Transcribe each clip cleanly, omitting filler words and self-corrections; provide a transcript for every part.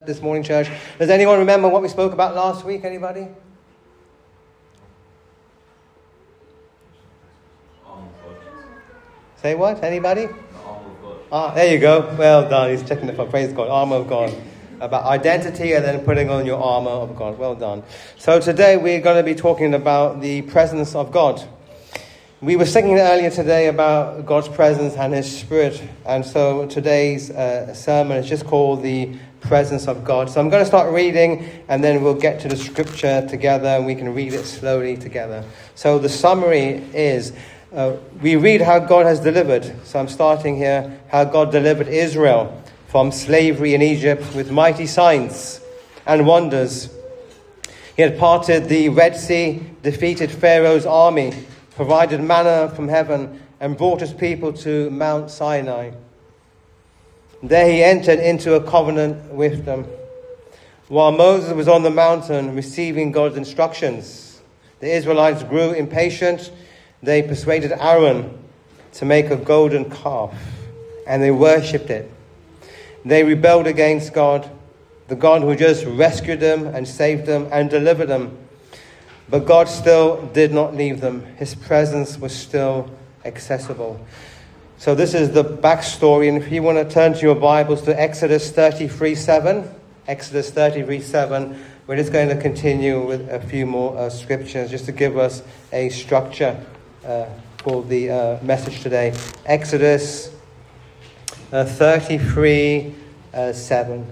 This morning, church. Does anyone remember what we spoke about last week? Anybody? Say what? Anybody? The armor of God. There you go. Well done. He's checking it for praise God. Armor of God. About identity and then putting on your armor of God. Well done. So today we're going to be talking about the presence of God. We were singing earlier today about God's presence and His Spirit. And so today's sermon is just called the presence of God. So I'm going to start reading and then we'll get to the scripture together and we can read it slowly together. So the summary is we read how God has delivered. So I'm starting here. How God delivered Israel from slavery in Egypt with mighty signs and wonders. He had parted the Red Sea, defeated Pharaoh's army, provided manna from heaven, and brought his people to Mount Sinai. There he entered into a covenant with them. While Moses was on the mountain receiving God's instructions, the Israelites grew impatient. They persuaded Aaron to make a golden calf, and they worshipped it. They rebelled against God, the God who just rescued them and saved them and delivered them. But God still did not leave them. His presence was still accessible. So this is the backstory. And if you want to turn to your Bibles to Exodus 33:7. Exodus 33:7. We're just going to continue with a few more scriptures just to give us a structure for the message today. Exodus 33:7.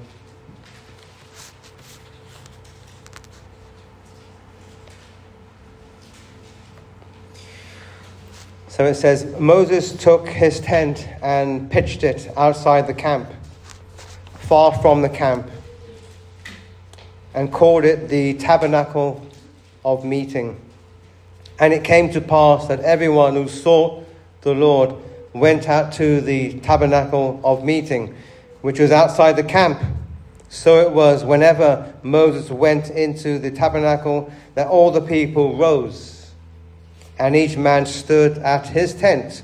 So it says, Moses took his tent and pitched it outside the camp, far from the camp, and called it the tabernacle of meeting. And it came to pass that everyone who sought the Lord went out to the tabernacle of meeting, which was outside the camp. So it was whenever Moses went into the tabernacle that all the people rose. And each man stood at his tent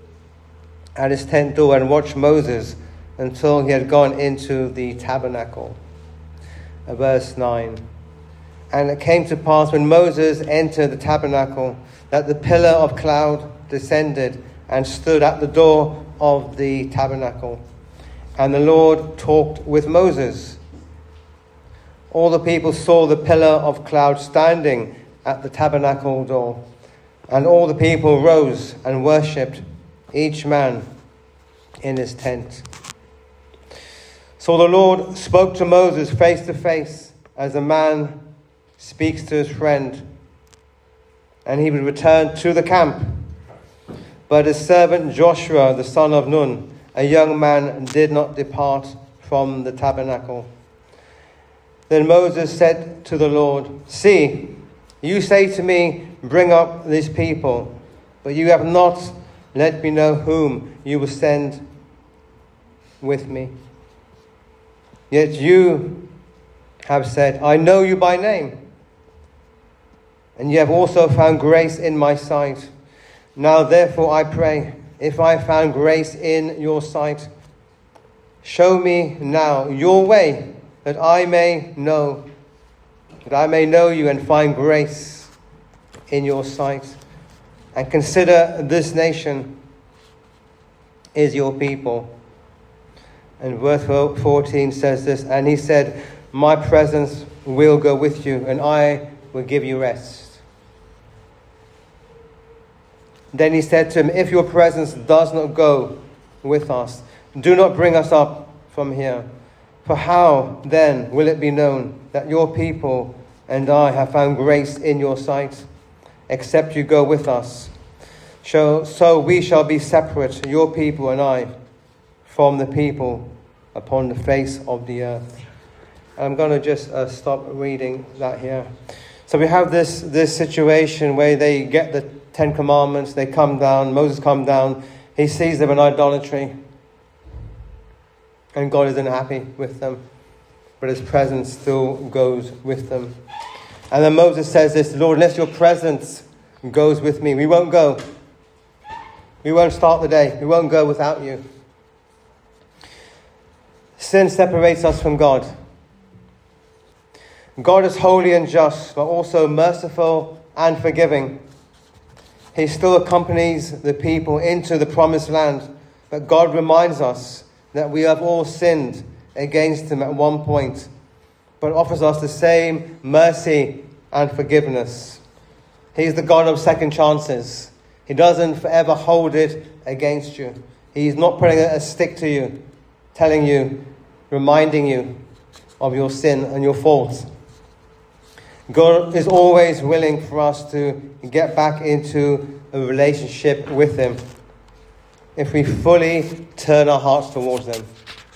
door, and watched Moses until he had gone into the tabernacle. Verse 9. And it came to pass when Moses entered the tabernacle that the pillar of cloud descended and stood at the door of the tabernacle. And the Lord talked with Moses. All the people saw the pillar of cloud standing at the tabernacle door. And all the people rose and worshipped, each man in his tent. So the Lord spoke to Moses face to face, as a man speaks to his friend. And he would return to the camp. But his servant Joshua, the son of Nun, a young man, did not depart from the tabernacle. Then Moses said to the Lord, See, you say to me, bring up these people, but you have not let me know whom you will send with me. Yet you have said, I know you by name, and you have also found grace in my sight. Now therefore I pray, if I found grace in your sight, show me now your way, that I may know you and find grace in your sight. And consider this nation is your people. And verse 14 says this, and he said, my presence will go with you, and I will give you rest. Then he said to him, if your presence does not go with us, do not bring us up from here. For how then will it be known that your people and I have found grace in your sight, except you go with us? So we shall be separate, your people and I, from the people upon the face of the earth. I'm going to just stop reading that here. So we have this situation where they get the 10 Commandments, they come down, Moses comes down, he sees them in idolatry, and God isn't happy with them, but his presence still goes with them. And then Moses says this, Lord, unless your presence goes with me, we won't go. We won't start the day. We won't go without you. Sin separates us from God. God is holy and just, but also merciful and forgiving. He still accompanies the people into the promised land, but God reminds us that we have all sinned against him at one point, but offers us the same mercy and forgiveness. He's the God of second chances. He doesn't forever hold it against you. He's not putting a stick to you, telling you, reminding you of your sin and your faults. God is always willing for us to get back into a relationship with him if we fully turn our hearts towards them.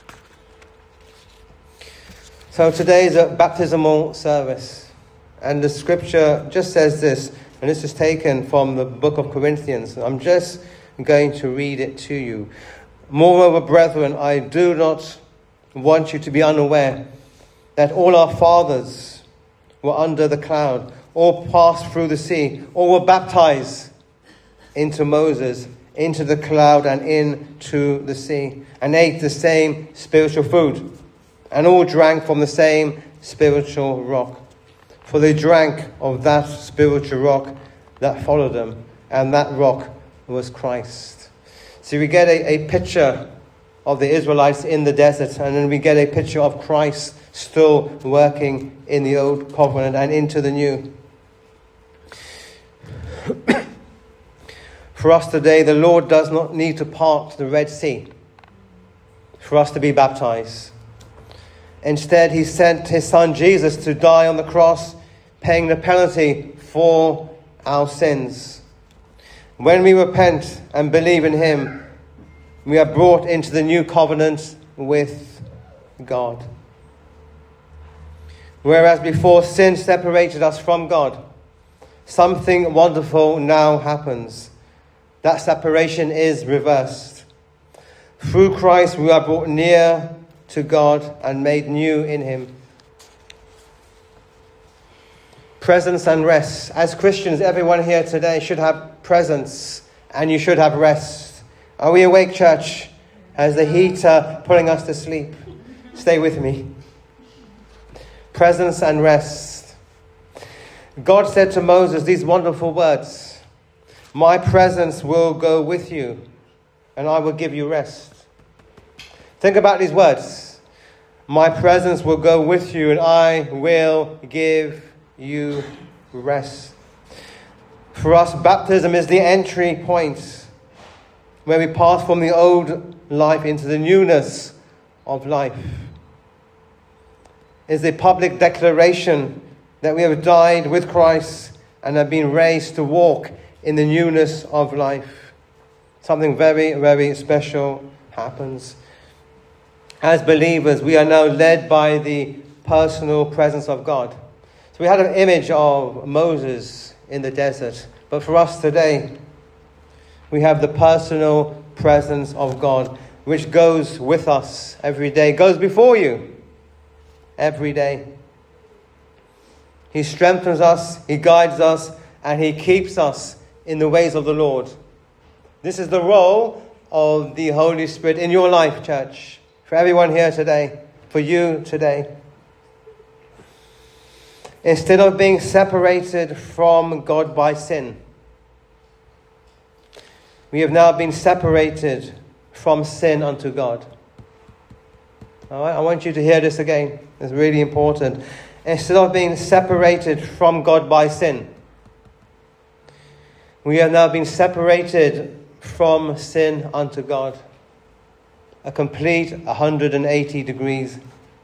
So today is a baptismal service, and the scripture just says this, and this is taken from the book of Corinthians. I'm just going to read it to you. Moreover, brethren, I do not want you to be unaware that all our fathers were under the cloud, all passed through the sea, all were baptized into Moses, into the cloud and into the sea, and ate the same spiritual food, and all drank from the same spiritual rock. For they drank of that spiritual rock that followed them, and that rock was Christ. So we get a picture of the Israelites in the desert, and then we get a picture of Christ still working in the old covenant and into the new. For us today, the Lord does not need to part the Red Sea for us to be baptized. Instead, he sent his son Jesus to die on the cross, paying the penalty for our sins. When we repent and believe in him, we are brought into the new covenant with God. Whereas before sin separated us from God, something wonderful now happens. That separation is reversed. Through Christ, we are brought near to God and made new in him. Presence and rest. As Christians, everyone here today should have presence and you should have rest. Are we awake, church? Has the heater putting us to sleep? Stay with me. Presence and rest. God said to Moses these wonderful words: my presence will go with you and I will give you rest. Think about these words. My presence will go with you and I will give you rest. For us, baptism is the entry point where we pass from the old life into the newness of life. It's a public declaration that we have died with Christ and have been raised to walk in the newness of life. Something very, very special happens. As believers, we are now led by the personal presence of God. So we had an image of Moses in the desert, but for us today, we have the personal presence of God, which goes with us every day, goes before you every day. He strengthens us, he guides us, and he keeps us in the ways of the Lord. This is the role of the Holy Spirit in your life, church. For everyone here today, for you today. Instead of being separated from God by sin, we have now been separated from sin unto God. All right, I want you to hear this again. It's really important. Instead of being separated from God by sin, we have now been separated from sin unto God. A complete 180 degrees.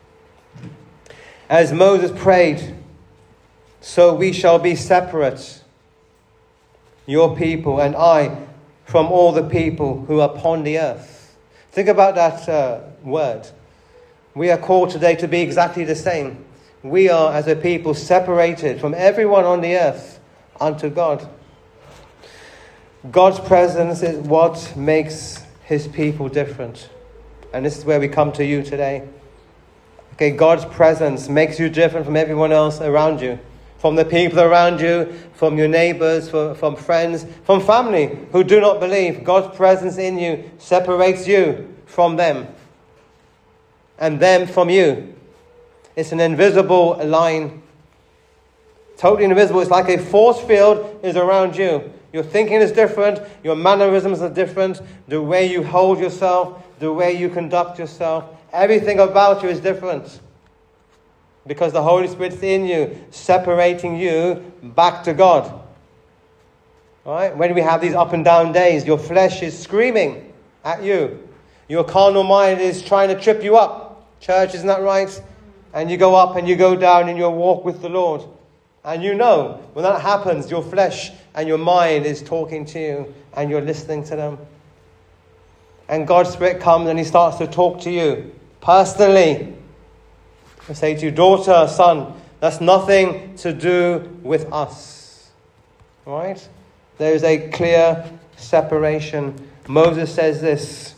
As Moses prayed, so we shall be separate, your people and I, from all the people who are upon the earth. Think about that word. We are called today to be exactly the same. We are, as a people, separated from everyone on the earth unto God. God's presence is what makes his people different. And this is where we come to you today. Okay, God's presence makes you different from everyone else around you. From the people around you, from your neighbors, from friends, from family who do not believe. God's presence in you separates you from them. And them from you. It's an invisible line. Totally invisible. It's like a force field is around you. Your thinking is different. Your mannerisms are different. The way you hold yourself, the way you conduct yourself, everything about you is different. Because the Holy Spirit's in you, separating you back to God. Right? When we have these up and down days, your flesh is screaming at you. Your carnal mind is trying to trip you up. Church, isn't that right? And you go up and you go down in your walk with the Lord. And you know, when that happens, your flesh and your mind is talking to you and you're listening to them. And God's Spirit comes and He starts to talk to you personally. He'll say to you, daughter, son, that's nothing to do with us. Right? There is a clear separation. Moses says this,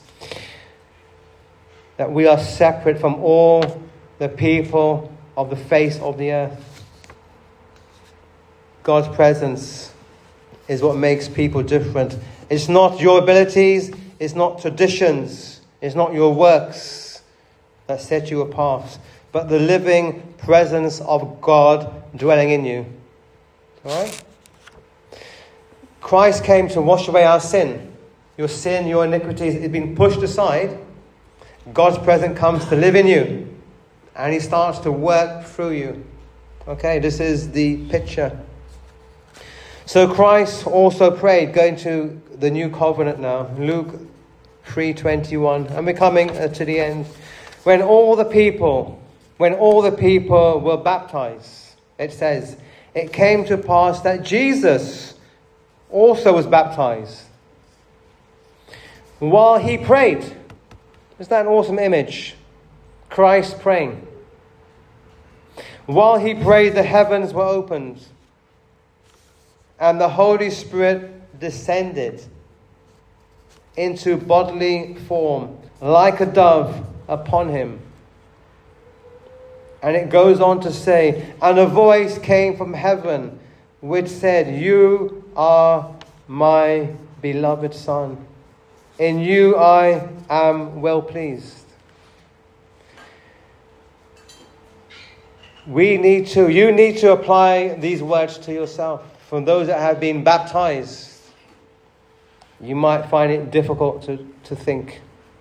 that we are separate from all the people of the face of the earth. God's presence is what makes people different. It's not your abilities, it's not traditions, it's not your works that set you apart, but the living presence of God dwelling in you. All right? Christ came to wash away our sin. Your sin, your iniquities, it's been pushed aside. God's presence comes to live in you. And He starts to work through you. Okay, this is the picture. So Christ also prayed, going to the new covenant now, Luke 3:21. And we're coming to the end. When all the people were baptized, it says, it came to pass that Jesus also was baptized. While He prayed. Isn't that an awesome image? Christ praying. While He prayed, the heavens were opened. And the Holy Spirit descended into bodily form, like a dove, upon Him. And it goes on to say, and a voice came from heaven, which said, you are my beloved Son. In you I am well pleased. You need to apply these words to yourself. From those that have been baptized, you might find it difficult to think.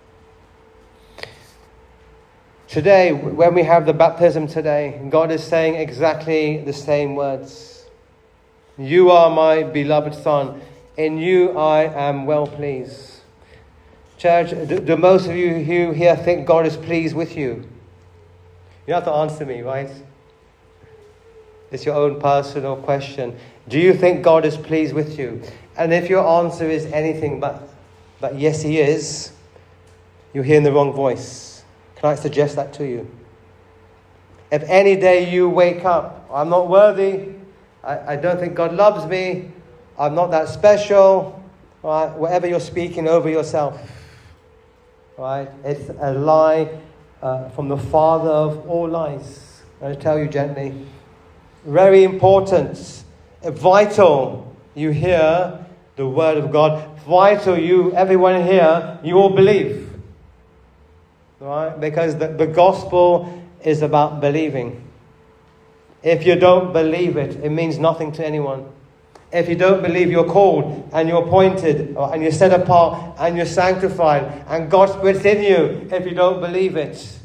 Today, when we have the baptism today, God is saying exactly the same words. You are my beloved Son. In you I am well pleased. Church, do most of you who here think God is pleased with you? You have to answer me, right? It's your own personal question. Do you think God is pleased with you? And if your answer is anything but yes, He is, you're hearing the wrong voice. Can I suggest that to you? If any day you wake up, I'm not worthy, I don't think God loves me, I'm not that special, right? Whatever you're speaking over yourself, right? It's a lie from the father of all lies. I tell you gently. Very important, vital, you hear the word of God. Vital, everyone here, you all believe. Right? Because the gospel is about believing. If you don't believe it, it means nothing to anyone. If you don't believe you're called and you're appointed and you're set apart and you're sanctified and God's Spirit's in you, if you don't believe it,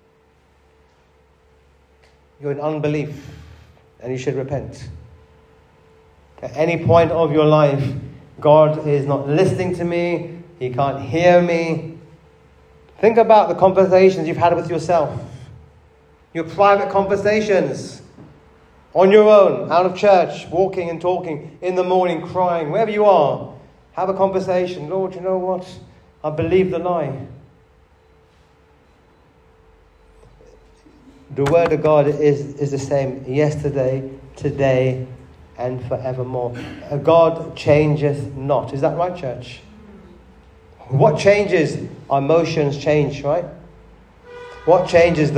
you're in unbelief. And you should repent. At any point of your life, God is not listening to me. He can't hear me. Think about the conversations you've had with yourself. Your private conversations. On your own, out of church, walking and talking, in the morning, crying, wherever you are. Have a conversation. Lord, you know what? I believe the lie. The word of God is the same yesterday, today, and forevermore. God changeth not. Is that right, church? What changes? Our emotions change, right? What changes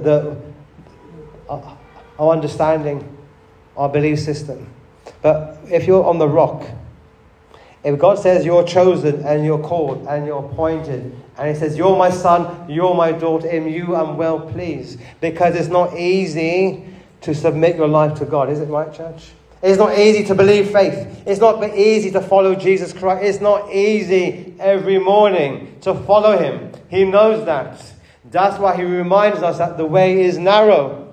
our understanding, our belief system? But if you're on the rock, If God says you're chosen and you're called and you're appointed, and He says you're my son, you're my daughter, in you I'm well pleased. Because it's not easy to submit your life to God. Is it right, church? It's not easy to believe faith. It's not easy to follow Jesus Christ. It's not easy every morning to follow Him. He knows that. That's why He reminds us that the way is narrow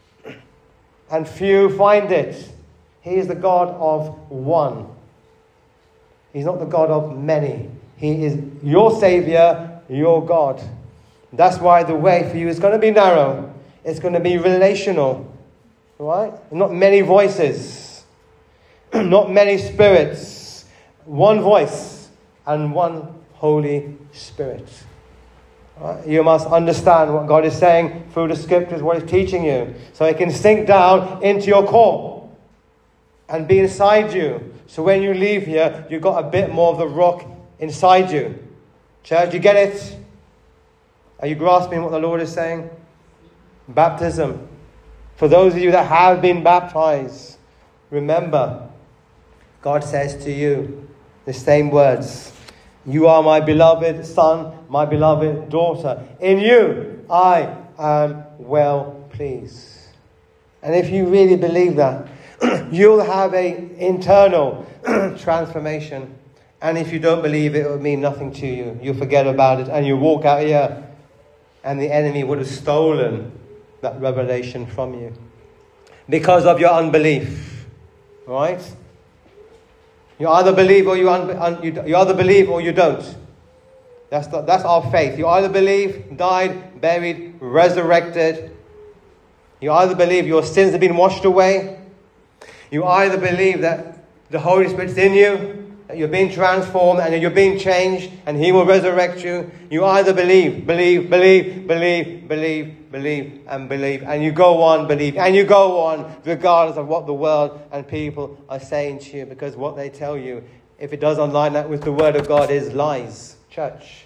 and few find it. He is the God of one. He's not the God of many. He is your Savior, your God. That's why the way for you is going to be narrow. It's going to be relational. Right? Not many voices. Not many spirits. One voice and one Holy Spirit. Right? You must understand what God is saying through the Scriptures, what He's teaching you. So it can sink down into your core and be inside you. So when you leave here, you've got a bit more of the rock inside you. Church, you get it? Are you grasping what the Lord is saying? Baptism. For those of you that have been baptized, remember, God says to you the same words. You are my beloved son, my beloved daughter. In you, I am well pleased. And if you really believe that, you'll have an internal transformation. And if you don't believe it, it will mean nothing to you. You'll forget about it and you walk out here and the enemy would have stolen that revelation from you. Because of your unbelief. Right? You either believe or you either believe or you don't. That's our faith. You either believe, died, buried, resurrected. You either believe your sins have been washed away. You either believe that the Holy Spirit's in you, that you're being transformed and that you're being changed and He will resurrect you. You either believe, and believe. And you go on, believe. And you go on regardless of what the world and people are saying to you. Because what they tell you, if it doesn't line up with the Word of God, is lies. Church.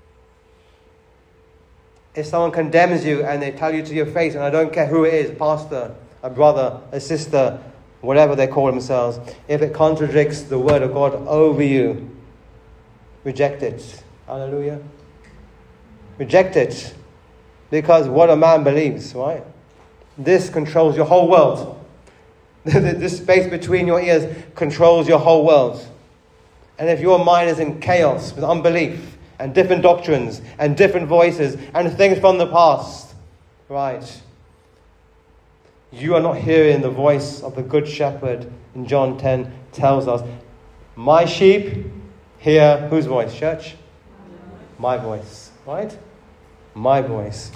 If someone condemns you and they tell you to your face, and I don't care who it is, pastor, a brother, a sister, whatever they call themselves, if it contradicts the Word of God over you, reject it. Hallelujah. Reject it. Because what a man believes, right? This controls your whole world. This space between your ears controls your whole world. And if your mind is in chaos with unbelief and different doctrines and different voices and things from the past, right? You are not hearing the voice of the Good Shepherd. In John 10 tells us, my sheep hear whose voice, church? My voice, right? My voice.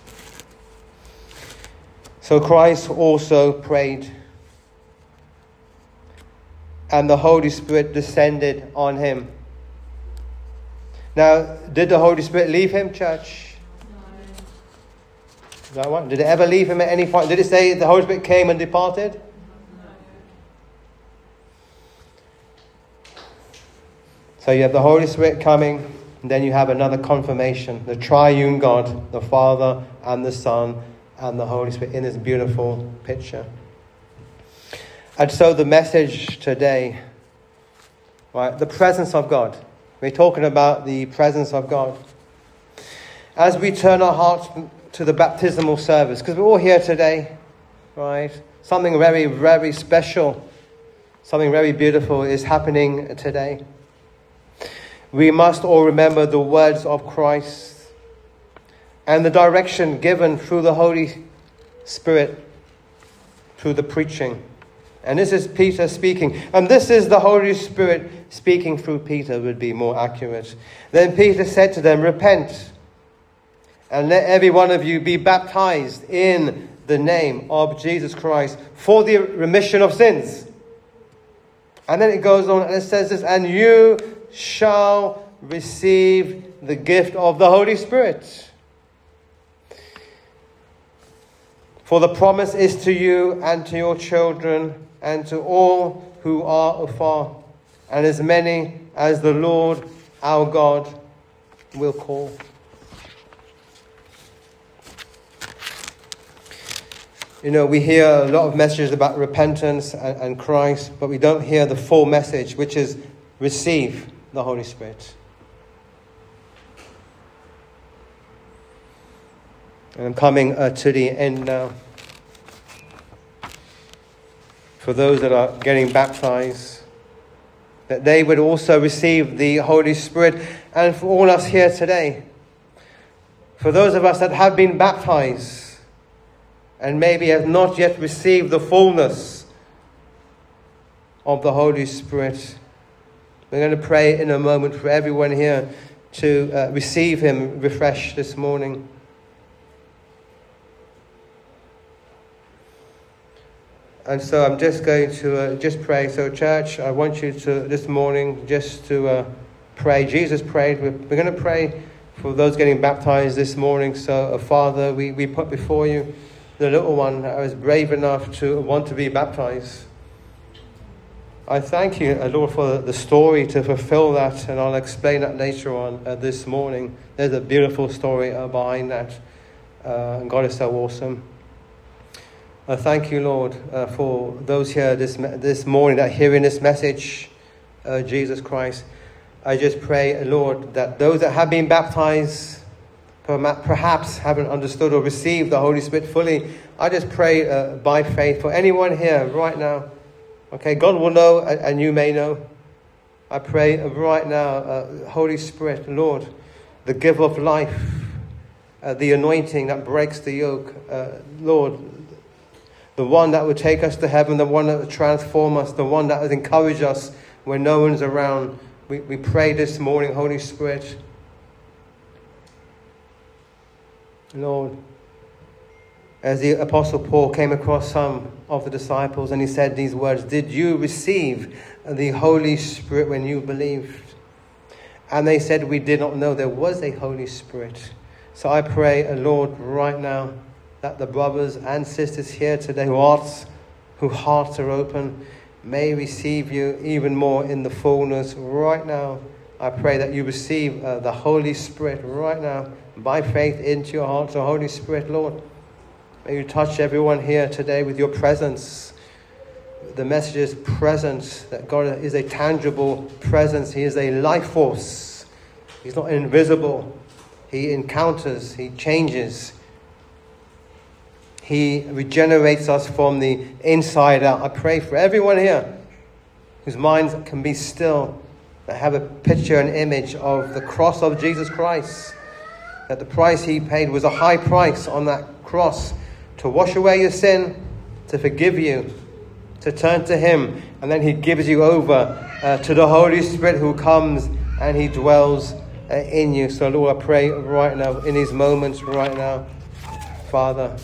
So Christ also prayed, and the Holy Spirit descended on Him. Now, did the Holy Spirit leave Him, church? No. Did it ever leave Him at any point? Did it say the Holy Spirit came and departed? So you have the Holy Spirit coming, and then you have another confirmation. The triune God, the Father and the Son and the Holy Spirit in this beautiful picture. And so the message today, right, the presence of God. We're talking about the presence of God. As we turn our hearts to the baptismal service, because we're all here today, right? Something very, very special, something very beautiful is happening today. We must all remember the words of Christ and the direction given through the Holy Spirit, through the preaching. And this is Peter speaking. And this is the Holy Spirit speaking through Peter, would be more accurate. Then Peter said to them, repent, and let every one of you be baptized in the name of Jesus Christ for the remission of sins. And then it goes on and it says this, and you shall receive the gift of the Holy Spirit. For the promise is to you and to your children and to all who are afar, and as many as the Lord our God will call. You know, we hear a lot of messages about repentance and Christ, but we don't hear the full message, which is receive the Holy Spirit. And I'm coming to the end now. For those that are getting baptized, that they would also receive the Holy Spirit. And for all us here today, for those of us that have been baptized and maybe have not yet received the fullness of the Holy Spirit, we're going to pray in a moment for everyone here to receive him refreshed this morning. And so I'm just going to just pray. So church, I want you to this morning just to pray. Jesus prayed. We're going to pray for those getting baptized this morning. So Father, we put before you the little one that was brave enough to want to be baptized. I thank you, Lord, for the story to fulfill that, and I'll explain that later on this morning. There's a beautiful story behind that. And God is so awesome. Thank you, Lord, for those here this morning that are hearing this message, Jesus Christ. I just pray, Lord, that those that have been baptized, perhaps haven't understood or received the Holy Spirit fully, I just pray by faith for anyone here right now. Okay, God will know and you may know. I pray right now, Holy Spirit, Lord, the giver of life, the anointing that breaks the yoke, Lord, the one that would take us to heaven, the one that would transform us, the one that would encourage us when no one's around. We pray this morning, Holy Spirit. Lord, as the Apostle Paul came across some of the disciples and he said these words, did you receive the Holy Spirit when you believed? And they said, we did not know there was a Holy Spirit. So I pray, Lord, right now, that the brothers and sisters here today whose hearts are open may receive you even more in the fullness right now. I pray that you receive the Holy Spirit right now by faith into your heart. So Holy Spirit, Lord, may you touch everyone here today with your presence. The message is presence, that God is a tangible presence. He is a life force. He's not invisible. He encounters, he changes. He regenerates us from the inside out. I pray for everyone here whose minds can be still, that have a picture and image of the cross of Jesus Christ, that the price he paid was a high price on that cross to wash away your sin, to forgive you, to turn to him, and then he gives you over to the Holy Spirit who comes and he dwells in you. So Lord, I pray right now, in these moments right now, Father,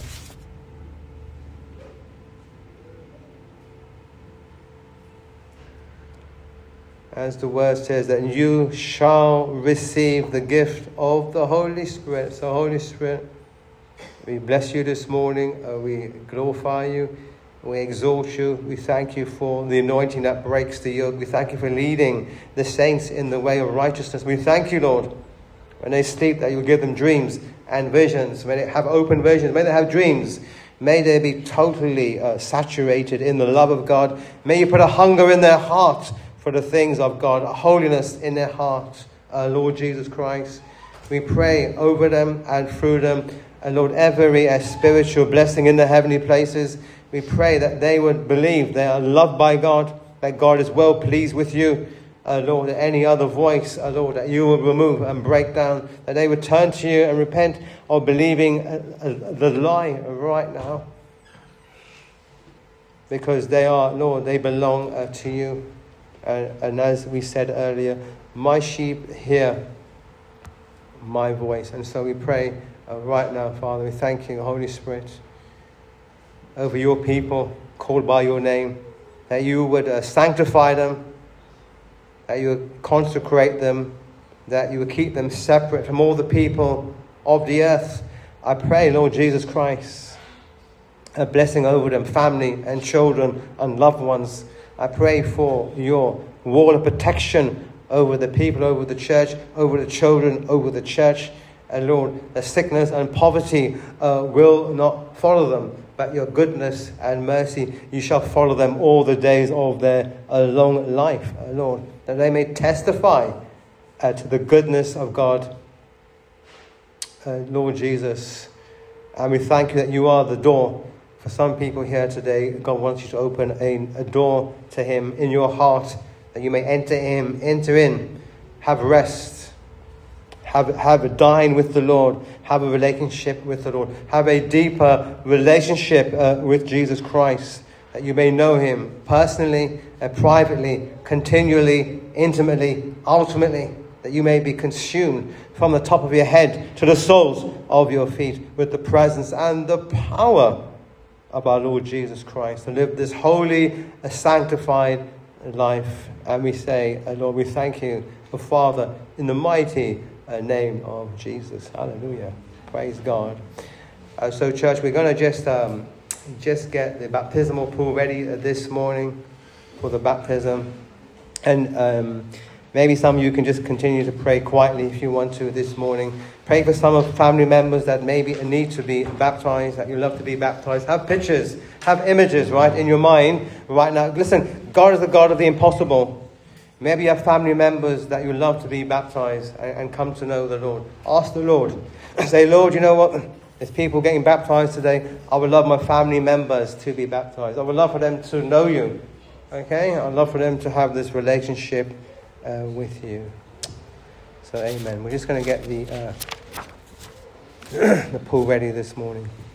as the word says, that you shall receive the gift of the Holy Spirit. So Holy Spirit, we bless you this morning. We glorify you. We exalt you. We thank you for the anointing that breaks the yoke. We thank you for leading the saints in the way of righteousness. We thank you, Lord, when they sleep, that you'll give them dreams and visions. May they have open visions. May they have dreams. May they be totally saturated in the love of God. May you put a hunger in their heart for the things of God, a holiness in their heart, Lord Jesus Christ. We pray over them and through them, and Lord, every spiritual blessing in the heavenly places. We pray that they would believe they are loved by God, that God is well pleased with you, Lord, that any other voice, Lord, that you will remove and break down, that they would turn to you and repent of believing the lie right now. Because they are, Lord, they belong to you. And as we said earlier, my sheep hear my voice. And so we pray right now, Father, we thank you, Holy Spirit, over your people called by your name, that you would sanctify them, that you would consecrate them, that you would keep them separate from all the people of the earth. I pray, Lord Jesus Christ, a blessing over them, family and children and loved ones. I pray for your wall of protection over the people, over the church, over the children, over the church. And Lord, the sickness and poverty will not follow them, but your goodness and mercy, you shall follow them all the days of their long life, Lord, that they may testify to the goodness of God, Lord Jesus. And we thank you that you are the door for some people here today. God wants you to open a door to him in your heart, that you may enter in, have rest, have a dine with the Lord, have a relationship with the Lord, have a deeper relationship with Jesus Christ, that you may know him personally, privately, continually, intimately, ultimately, that you may be consumed from the top of your head to the soles of your feet with the presence and the power of our Lord Jesus Christ, to live this holy, sanctified life. And we say, Lord, we thank you, Father, in the mighty name of Jesus. Hallelujah. Praise God. So, church, we're going to just get the baptismal pool ready this morning for the baptism. And maybe some of you can just continue to pray quietly if you want to this morning. Pray for some of family members that maybe need to be baptized, that you love to be baptized. Have pictures, have images, right, in your mind right now. Listen, God is the God of the impossible. Maybe you have family members that you love to be baptized and come to know the Lord. Ask the Lord. Say, Lord, you know what? There's people getting baptized today. I would love my family members to be baptized. I would love for them to know you. Okay? I'd love for them to have this relationship with you. So, amen. We're just going to get the pool ready this morning.